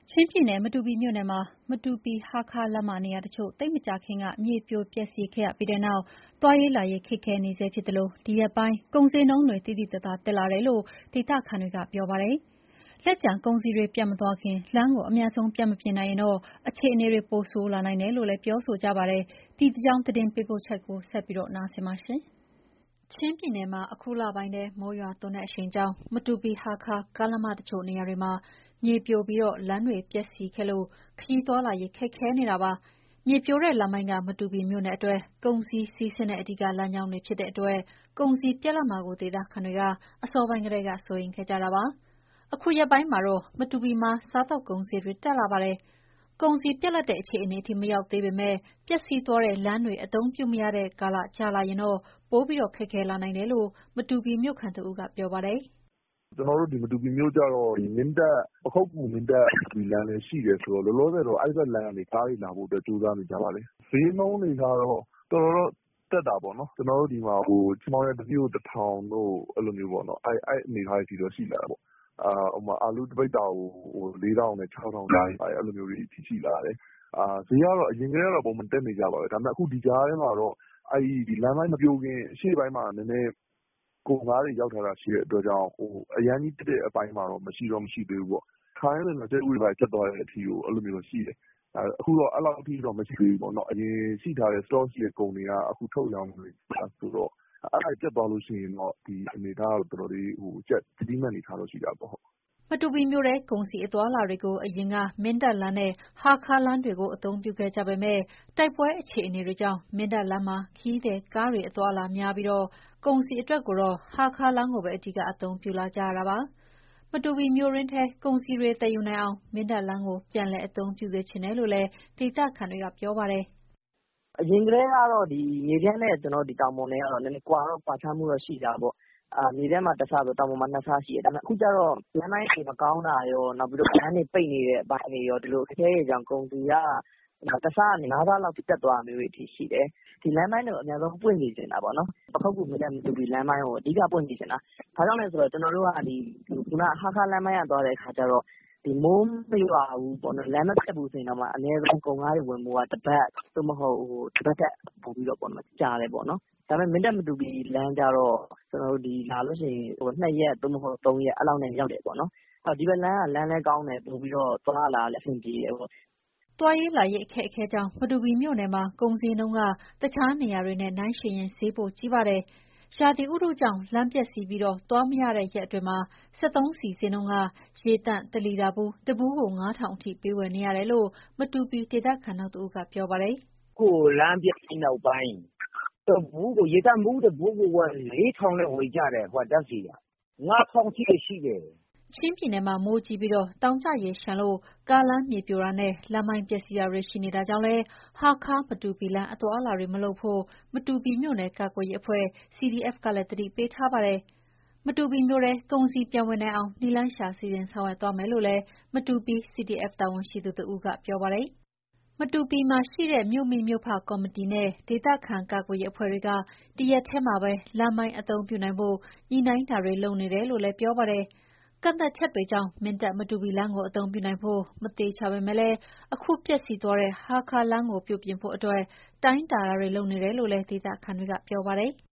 ချင်းပြည်နယ်မတူပီမြို့နယ်မှာမတူပီ-ဟားခါးလမ်းမနေရာတချို့သိပ်မကြာခင်ကမြေပြိုပျက်စီးခဲ့ရပြီးတဲ့နောက်သွားရေးလာရေးခက်ခဲနေဆဲဖြစ်သလိုဒီရက်ပိုင်းကုန်ဈေးနှုန်းတွေသိသိသာသာတက်လာတယ်လို့ဒေသခံတွေကပြောပါတယ်။လက်ကျန်ကုန်စည်တွေပြတ်မသွားခင်လမ်းကိုအမြန်ဆုံးပြန်မပြင်နိုင်ရင်တော့အခြေအနေတွေပိုဆိုးလာနိုင်တယ်လို့လည်းပြောဆိုကြပါတယ်။ဒီအကြောင်းသတင်းပေးပို့ချက်ကိုဆက်ပြီးနားဆင်ပါရှင်။ချင်းပြည်နယ်မှာအခုလပိုင်းထဲမိုးရွာသွန်းတဲ့အရှိန်ကြောင့်မတူပီ-ဟားခါးကားလမ်းမတချို့နေရာတွေမှာမြေပြိုပြီးလမ်းတွေပျက်စီးခဲ့လို့ခရီးသွားလာရေးခက်ခဲနေတာပါ။မြေပြိုတဲ့လမ်းပိုင်းကမတူပီမြို့နယ်အတွက်ကုန်စည်စီးဆင်းတဲ့အဓိကလမ်းကြောင်းတွေဖြစ်တဲ့အတွက်ကုန်စည်ပြတ်လပ်မှာကိုဒေသခံတွေကအစောပိုင်းကတည်းကစိုးရိမ်ခဲ့ကြတာပါ။အခုရက်ပိုင်းမှာတော့မတူပီမှာစားသောက်ကုန်စည်တွေတက်လာပါတယ်။ကုန်စည်ပြတ်လပ်တဲ့အခြေအနေထိမရောက်သေးပေမဲ့ပျက်စီးသွားတဲ့လမ်းတွေအသုံးပြုမရတဲ့ကာလကြာလာရင်တော့ပိုပြီးခက်ခဲလာနိုင်တယ်လို့မတူပီမြို့ခံတဦးကပြောပါတယ်။ "ကျနော်တို့ဒီမတူပီမြို့ကျတော့မင်းတပ်-ပခုက္ကူ-မင်းတပ်လမ်းလည်းရှိတယ်ဆိုတော့လောလောဆယ်တော့အဲဒီဘက်လမ်းကနေကားတွေလာဖို့အတွက်ကြိုးစားနေကြပါတယ်။ဈေးနှုန်းတွေကတော့တော်တော်တော့တက်တာပေါ့နော်။ကျနော်တို့ဒီမှာချဉ်ပေါင်ရွက်တစီးကို၁,၀၀၀တို့အဲလိုမျိုးပေါ့နော်။အဲဒီအနေအထားတွေအထိတော့ရှိလာတာပေါ့။အာလူးတပိဿာကို၄,၀၀၀နဲ့၆,၀၀၀ကြားအဲလိုမျိုးတွေအထိရှိလာတယ်။ဈေးကတော့အရင်ကတည်းကတော့ပုံမှန်တက်နေကြပါပဲ။ဒါပေမဲ့အခုဒီကြားထဲမှာတော့လမ်းပိုင်းမပြိုခင်အရှေ့ပိုင်းမှာနည်းနည်းကုန်ကားတွေရောက်ထားတာရှိတဲ့အတွက်ကြောင့်အရမ်းကြီးတက်တဲ့အပိုင်းမှာတော့မရှိသေးဘူးပေါ့။ခါတိုင်းဆိုရင်တော့ကြက်ဥတွေဘာတွေပြတ်သွားတဲ့အထိကိုအဲလိုမျိုးတော့ရှိတယ်။အခုတော့အဲလောက်အထိတော့မရှိသေးဘူးပေါ့နော်။အရင်ရှိထားတဲ့ Stock ရှိတဲ့ကုန်တွေကအခုထုတ်ရောင်းနေပြီဆိုတော့အဲဒါတွေပြတ်သွားလို့ရှိရင်တော့ဒီအနေအထားကတော့တော်တော်လေးကြပ်တည်းမဲ့အနေအထားတော့ရှိတာပေါ့။ " မတူပီမြို့ထဲကုန်စည်အသွားအလာတွေကိုအရင်ကမင်းတပ်လမ်းနဲ့ဟားခါးလမ်းတွေကိုအသုံးပြုခဲ့ကြပေမဲ့တိုက်ပွဲအခြေအနေတွေကြောင့်မင်းတပ်လမ်းမှာခရီးသည်ကားတွေအသွားအလာများပြီးကုန်စည်အတွက်ကိုတော့ဟားခါးလမ်းကိုပဲအဓိကအသုံးပြုလာကြရတာပါ။မတူပီမြို့တွင်းထဲကုန်စည်တွေသယ်ယူနိုင်အောင်မင်းတပ်လမ်းကိုပြန်လည်အသုံးပြုစေချင်တယ်လို့လည်းဒေသခံတွေကပြောပါတယ်။"အရင်ကတည်းကတော့မြေပြန့်နဲ့တောင်ပေါ်နဲ့ကတော့နည်းနည်းကွာခြားမှုတော့ရှိတာပေါ့။မြေပြန့်မှာတဆဆိုတောင်ပေါ်မှာနှစ်ဆရှိတယ်။ဒါပေမဲ့အခုကျတော့လမ်းပိုင်းတွေမကောင်းတာရောနောက်ပြီးတော့လမ်းတွေပိတ်နေတဲ့အပိုင်းတွေရောဒီလိုအခက်အခဲတွေကြောင့်ကုန်စည်ကတဆကနေ၅ဆလောက်ထိတက်သွားတာမျိုးတွေအထိရှိတယ်။ဒီလမ်းပိုင်းတွေကိုအမြန်ဆုံးပွင့်စေချင်တာပေါ့နော်။ပခုက္ကူ-မင်းတပ်-မတူပီလမ်းပိုင်းကိုအဓိကပွင့်စေချင်တာ။ဘာကြောင့်လဲဆိုတော့ကျနော်တို့ကခုနဟားခါးလမ်းပိုင်းကသွားတဲ့အခါကျတော့မိုးမရွာဘူးပေါ့နော်လမ်းမပျက်ဘူးဆိုရင်တောင်မှအနည်းဆုံးကုန်ကားတွေဝင်ဖို့ကတပတ်သို့မဟုတ်တပတ်ထက်ပိုပြီးတော့ကြာတယ်ပေါ့နော်။ဒါပေမဲ့မင်းတပ်-မတူပီလမ်းကျတော့လာလို့ရှိရင်2ရက်သို့မဟုတ်3ရက်အဲလောက်နဲ့ရောက်တယ်ပေါ့နော်။ဒီဘက်လမ်းကလမ်းလည်းကောင်းတယ်ပိုပြီးတော့သွားရလာရလည်းအဆင်ပြေတယ်ပေါ့။ " သွားရေးလာရေးအခက်အခဲကြောင့်မတူပီမြို့နယ်မှာကုန်ဈေးနှုန်းကတခြားနေရာတွေနဲ့နှိုင်းယှဉ်ရင်ဈေးပိုကြီးပါတယ်။ရာသီဥတုကြောင့်လမ်းပျက်စီးပြီးသွားမရတဲ့ရက်အတွင်းမှာစက်သုံးဆီဈေးနှုန်းကရေသန့်1လီတာဘူးတဘူးကို၅,၀၀၀အထိပေးဝယ်နေရတယ်လို့မတူပီဒေသခံနောက်တဦးကပြောပါတယ်။"အခုလမ်းပျက်ပြီးနောက်ပိုင်းရေသန့်ဘူးတဘူးကို4,၀၀၀နဲ့ဝယ်ကြတယ်ဓာတ်ဆီက။၅,၀၀၀အထိလည်းရှိတယ်။ " ချင်းပြည်နယ်မှာမိုးကြီးပြီးတောင်ကျရေလျှံလို့ကားလမ်းမြေပြိုတာနဲ့လမ်းပိုင်းပျက်စီးတာတွေရှိနေတာကြောင့်လည်းဟားခါး-မတူပီလမ်းအသွားအလာတွေမလုပ်ဖို့မတူပီမြို့နယ်ကာကွယ်ရေးအဖွဲ့ CDF ကလည်းသတိပေးထားပါတယ်။မတူပီမြို့ထဲကုန်စည်ပြန်ဝင်နိုင်အောင်နည်းလမ်းရှာစီစဉ်ဆောင်ရွက်သွားမယ်လို့လည်းမတူပီ CDF တာဝန်ရှိသူတဦးကပြောပါတယ်။မတူပီမှာရှိတဲ့မြို့မိမြို့ဖကော်မတီနဲ့ဒေသခံကာကွယ်ရေးအဖွဲ့တွေကဒီရက်ထဲမှာပဲလမ်းပိုင်းအသုံးပြုနိုင်ဖို့ညှိနှိုင်းတာတွေလုပ်နေတယ်လို့လည်းပြောပါတယ်။ကန့်သတ်ချက်တွေကြောင့်မင်းတပ်-မတူပီလမ်းကိုအသုံးပြုနိုင်ဖို့မသေချာပေမဲ့အခုပျက်စီးသွားတဲ့ဟားခါးလမ်းကိုပြုပြင်ဖို့အတွက်တိုင်းတာတာတွေလုပ်နေတယ်လို့လည်းဒေသခံတွေကပြောပါတယ်။